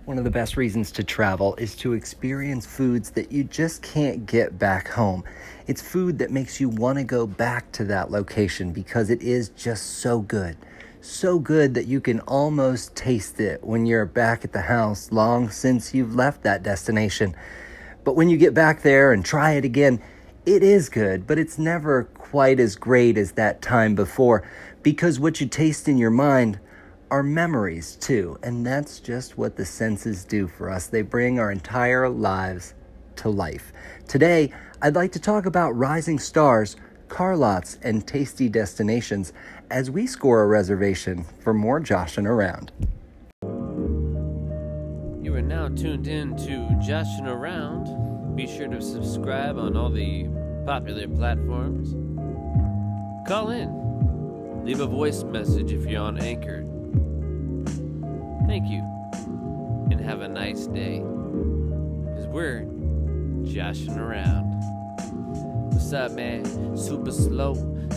One of the best reasons to travel is to experience foods that you just can't get back home. It's food that makes you want to go back to that location because it is just so good. So good that you can almost taste it when you're back at the house long since you've left that destination. But when you get back there and try it again, it is good, but it's never quite as great as that time before because what you taste in your mind are memories too, and that's just what the senses do for us. They bring our entire lives to life. Today, I'd like to talk about rising stars, car lots, and tasty destinations as we score a reservation for more Joshin' Around. You are now tuned in to Joshin' Around. Be sure to subscribe on all the popular platforms. Call in. Leave a voice message if you're on Anchor. Thank you, and have a nice day, because we're joshing around. What's up, man? Super slow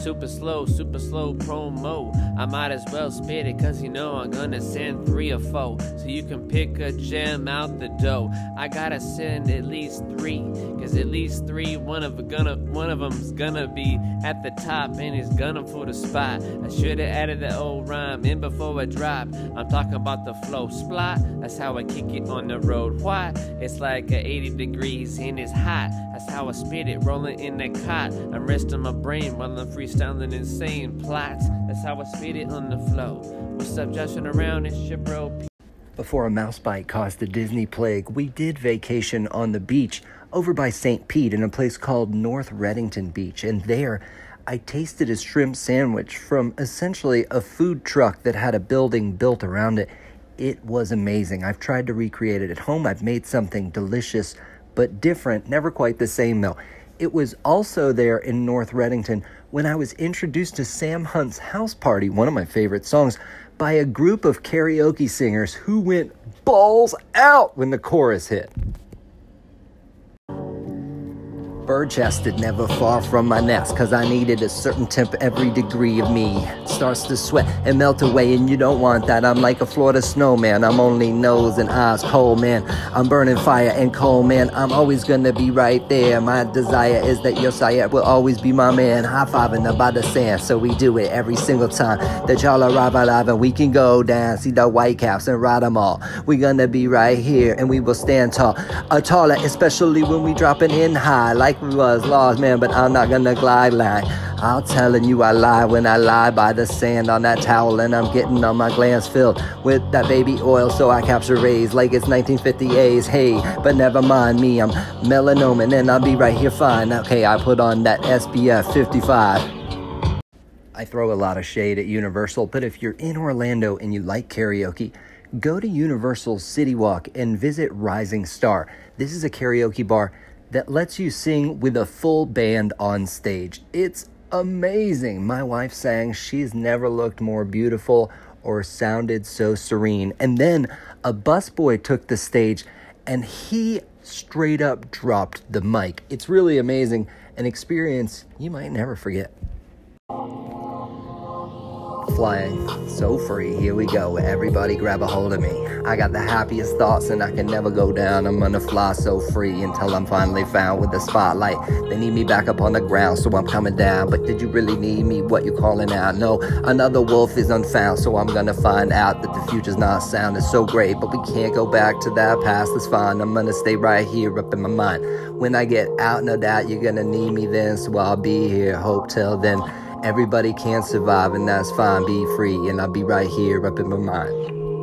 promo. I might as well spit it, cause you know I'm gonna send 3 or 4, so you can pick a gem out the dough. I gotta send at least 3, cause at least 3, one of them's gonna be at the top and is gunning for the spot. I should've added the old rhyme in before I drop. I'm talking about the flow splot. That's how I kick it on the road. Why? It's like 80 degrees and it's hot. That's how I spit it, rolling in the cot. I'm resting my brain while I'm freestyling insane plots. That's how I spit it on the flow. What's up, Joshin' Around? It's your bro P. Before a mouse bite caused the Disney plague, we did vacation on the beach over by St. Pete in a place called North Reddington Beach. And there, I tasted a shrimp sandwich from essentially a food truck that had a building built around it. It was amazing. I've tried to recreate it at home. I've made something delicious, but different, never quite the same though. It was also there in North Reddington when I was introduced to Sam Hunt's House Party, one of my favorite songs, by a group of karaoke singers who went balls out when the chorus hit. Bird-chested, never far from my nest, cause I needed a certain temp every degree of me starts to sweat and melt away, and you don't want that. I'm like a Florida snowman, I'm only nose and eyes cold, man. I'm burning fire and cold, man. I'm always gonna be right there. My desire is that your sire will always be my man. High-fiving about the sand, so we do it every single time that y'all arrive alive, and we can go down, see the white caps and ride them all. We gonna be right here, and we will stand tall, taller, especially when we dropping in high, like we was lost, man, but I'm not gonna glide line. I'm telling you I lie when I lie by the sand on that towel, and I'm getting on my glands filled with that baby oil, so I capture rays like it's 1950s. Hey, but never mind me, I'm melanoman and I'll be right here fine. Okay, I put on that SPF 55. I throw a lot of shade at Universal, but if you're in Orlando and you like karaoke, go to Universal's City Walk and visit Rising Star. This is a karaoke bar that lets you sing with a full band on stage. It's amazing. My wife sang she's never looked more beautiful or sounded so serene. And then a busboy took the stage and he straight up dropped the mic. It's really amazing, an experience you might never forget. Flying so free, here we go, everybody grab a hold of me. I got the happiest thoughts and I can never go down. I'm gonna fly so free until I'm finally found with the spotlight. They need me back up on the ground, so I'm coming down. But did you really need me? What you calling out? No, another wolf is unfound, so I'm gonna find out that the future's not sound. It's so great, but we can't go back to that past. It's fine, I'm gonna stay right here up in my mind. When I get out, no doubt you're gonna need me then, so I'll be here. Hope till then. Everybody can survive, and that's fine. Be free, and I'll be right here up in my mind.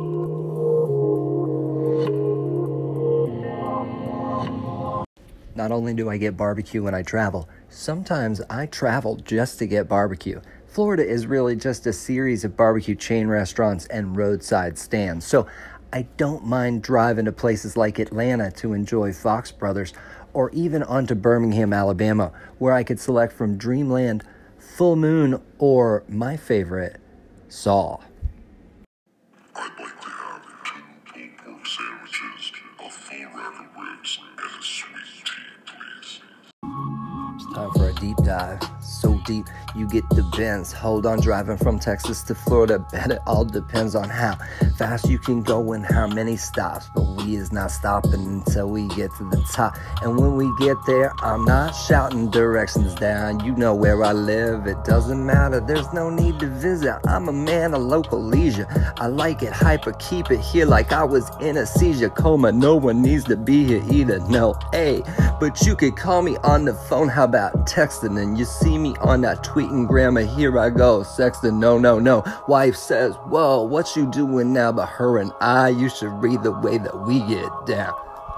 Not only do I get barbecue when I travel, sometimes I travel just to get barbecue. Florida is really just a series of barbecue chain restaurants and roadside stands, so I don't mind driving to places like Atlanta to enjoy Fox Brothers, or even onto Birmingham, Alabama, where I could select from Dreamland, Full Moon, or my favorite, Saw. I'd like to have 2 pulled pork sandwiches, a full rack of ribs, and a sweet tea, please. It's time for a deep dive. So deep you get the bends. Hold on, driving from Texas to Florida, bet it all depends on how fast you can go and how many stops. But we is not stopping until we get to the top. And when we get there, I'm not shouting directions down. You know where I live, it doesn't matter, there's no need to visit. I'm a man of local leisure. I like it hyper, keep it here like I was in a seizure coma. No one needs to be here either, no, hey. But you could call me on the phone, how about texting? And you see me on that tweeting grammar, here I go, sexting, no. Wife says, whoa, what you doing now? But her and I, you should read the way that we get down.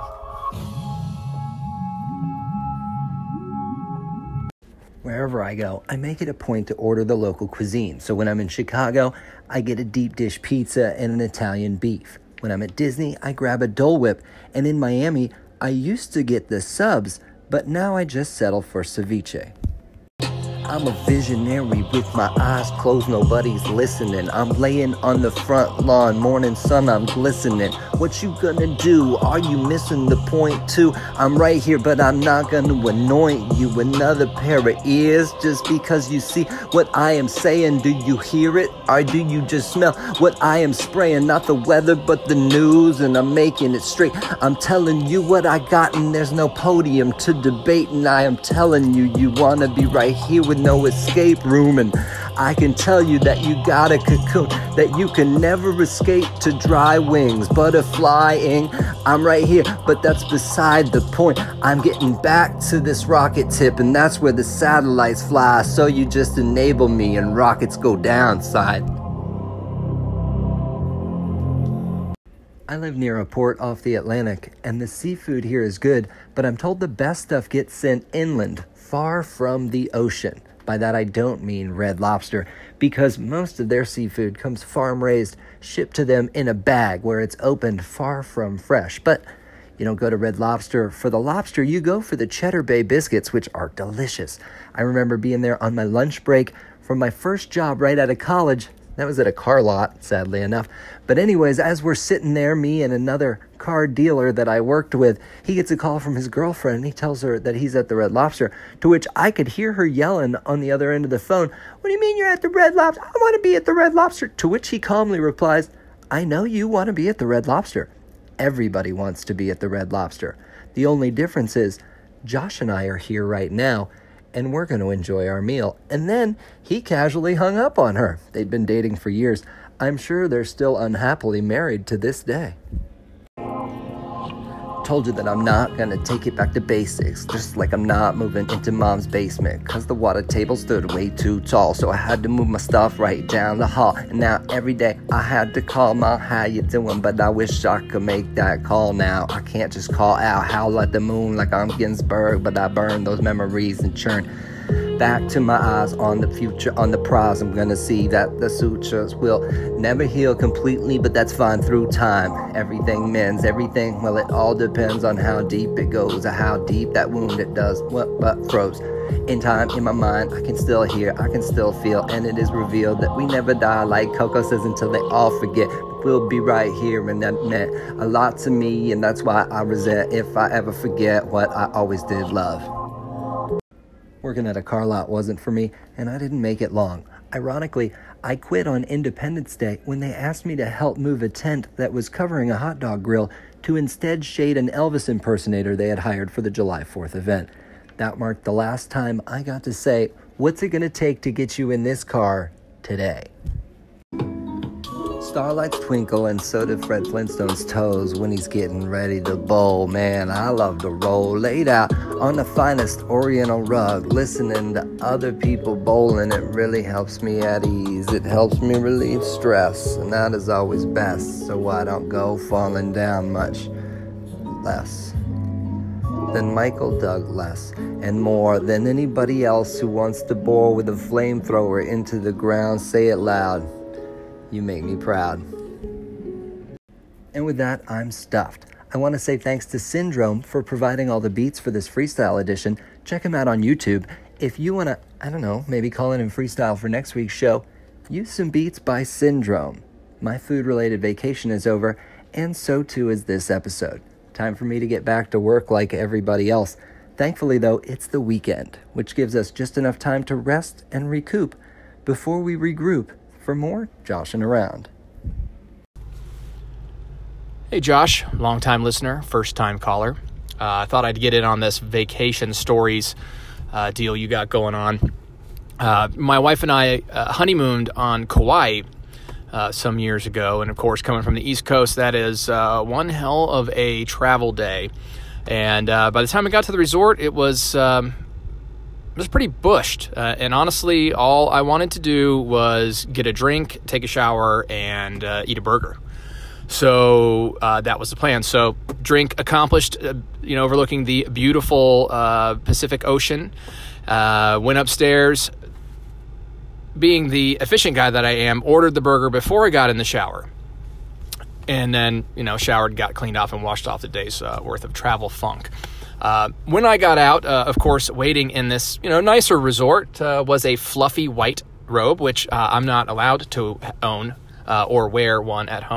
Wherever I go, I make it a point to order the local cuisine. So when I'm in Chicago, I get a deep dish pizza and an Italian beef. When I'm at Disney, I grab a Dole Whip. And in Miami, I used to get the subs, but now I just settle for ceviche. I'm a visionary with my eyes closed, nobody's listening. I'm laying on the front lawn, morning sun, I'm glistening. What you gonna do? Are you missing the point too? I'm right here, but I'm not gonna anoint you another pair of ears just because you see what I am saying. Do you hear it? Or do you just smell what I am spraying? Not the weather, but the news, and I'm making it straight. I'm telling you what I got, and there's no podium to debate. And I am telling you, you wanna be right here with no escape room. And I can tell you that you got a cocoon that you can never escape to dry wings. Butterflying, I'm right here, but that's beside the point. I'm getting back to this rocket tip, and that's where the satellites fly. So you just enable me and rockets go downside. I live near a port off the Atlantic, and the seafood here is good, but I'm told the best stuff gets sent inland, far from the ocean. By that I don't mean Red Lobster, because most of their seafood comes farm-raised, shipped to them in a bag where it's opened far from fresh. But you don't go to Red Lobster for the lobster, you go for the Cheddar Bay biscuits, which are delicious. I remember being there on my lunch break from my first job right out of college. That was at a car lot, sadly enough. But anyways, as we're sitting there, me and another car dealer that I worked with, he gets a call from his girlfriend, and he tells her that he's at the Red Lobster, to which I could hear her yelling on the other end of the phone, "What do you mean you're at the Red Lobster? I want to be at the Red Lobster." To which he calmly replies, "I know you want to be at the Red Lobster. Everybody wants to be at the Red Lobster. The only difference is Josh and I are here right now, and we're going to enjoy our meal." And then he casually hung up on her. They'd been dating for years. I'm sure they're still unhappily married to this day. Told you that I'm not going to take it back to basics, just like I'm not moving into mom's basement, cause the water table stood way too tall, so I had to move my stuff right down the hall. And now every day I had to call Mom, "How you doing?" But I wish I could make that call now. I can't just call out, howl at the moon like I'm Ginsberg, but I burn those memories and churn back to my eyes on the future, on the prize. I'm gonna see that the sutures will never heal completely, but that's fine through time. Everything mends, everything, well, it all depends on how deep it goes, or how deep that wound it does, what froze. In time, in my mind, I can still hear, I can still feel, and it is revealed that we never die, like Coco says, until they all forget. We'll be right here, and that meant a lot to me, and that's why I resent if I ever forget what I always did love. Working at a car lot wasn't for me, and I didn't make it long. Ironically, I quit on Independence Day when they asked me to help move a tent that was covering a hot dog grill to instead shade an Elvis impersonator they had hired for the July 4th event. That marked the last time I got to say, "What's it gonna take to get you in this car today?" Starlights twinkle, and so do Fred Flintstone's toes when he's getting ready to bowl. Man, I love to roll, laid out on the finest oriental rug, listening to other people bowling. It really helps me at ease. It helps me relieve stress, and that is always best, so I don't go falling down much less than Michael Douglas, and more than anybody else who wants to bore with a flamethrower into the ground. Say it loud. You make me proud. And with that, I'm stuffed. I want to say thanks to Syndrome for providing all the beats for this freestyle edition. Check him out on YouTube. If you want to, maybe call in and freestyle for next week's show, use some beats by Syndrome. My food-related vacation is over, and so too is this episode. Time for me to get back to work like everybody else. Thankfully, though, it's the weekend, which gives us just enough time to rest and recoup before we regroup for more joshing around. Hey Josh, long-time listener, first-time caller. I thought I'd get in on this vacation stories deal you got going on. My wife and I honeymooned on Kauai some years ago, and of course, coming from the East Coast, that is one hell of a travel day. And by the time I got to the resort, it was pretty bushed. And honestly, all I wanted to do was get a drink, take a shower, and eat a burger. So that was the plan. So drink accomplished, overlooking the beautiful Pacific Ocean. Went upstairs. Being the efficient guy that I am, ordered the burger before I got in the shower. And then, showered, got cleaned off, and washed off the day's worth of travel funk. When I got out, of course, waiting in this, nicer resort was a fluffy white robe, which I'm not allowed to own or wear one at home.